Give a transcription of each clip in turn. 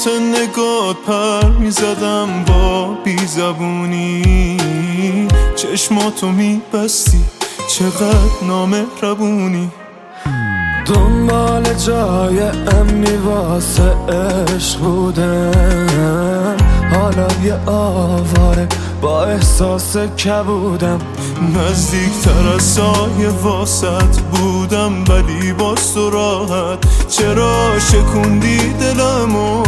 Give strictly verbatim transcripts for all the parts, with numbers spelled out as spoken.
واسه نگات پر میزدم با بی زبونی، چشماتو میبستی چقدر نامهربونی. دنبال جای امنی واسه عشق بودم، حالا یه آواره با احساس کبودم. نزدیکتر از سایه واسط بودم ولی باز تو راحت. چرا شکوندی دلمو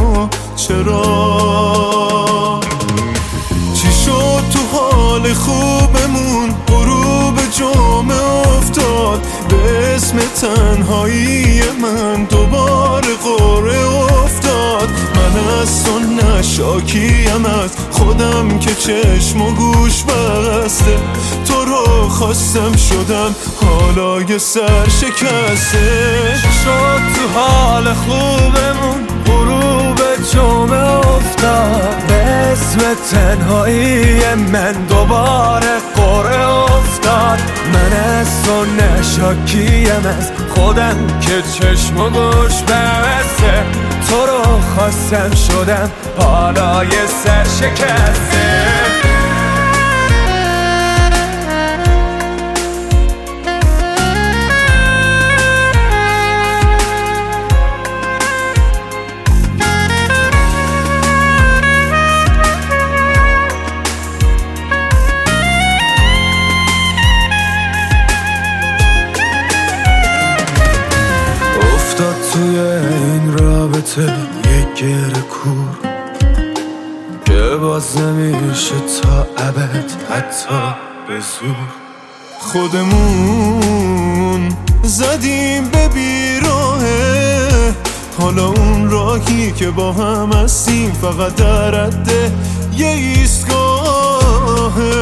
چرا؟ چی شد تو حال خوبمون غروب جمعه افتاد؟ به اسم تنهایی من دوباره قره افتاد. من از تو نشاکیم از خودم که چشم و گوش بسته. تو رو خواستم شدم حالا یه سر شکسته. شد تو حال خوبمون غروب جمعه افتاد؟ به اسم تنهایی من دوباره قره افتاد. من از تو نشاکیم از خودم که چشم و گوش بسته. تو رو خواستم شدم حالا یه سر شکسته. افتاد توی این رابطه یه گره کور که باز نمیشه تا ابد حتی به زور. خودمون زدیم به بیراهه، حالا اون راهی که با هم هستیم فقط در حد یه ایستگاهه.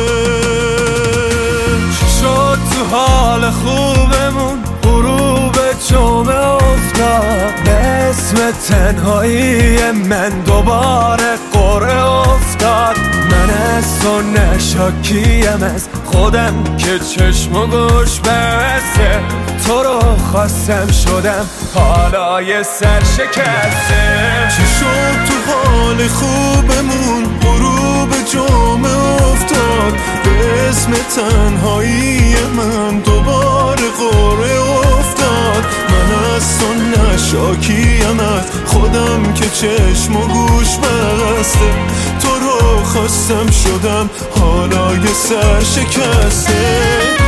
چی شد تو حال خوبمون غروب جمعه افتاد؟ به اسم تنهایی من دوباره قره افتاد. من از تو نشاکیم از خودم که چشم و گوش بسته. تو رو خواستم شدم حالا یه سر شکسته. چی شد تو حال خوبمون غروب جمعه افتاد؟ به اسم تنهایی من دوباره قره افتاد. من از تو نشاکیم از خودم که چشم و گوش بسته. تو رو خواستم شدم حالا یه سر شکسته.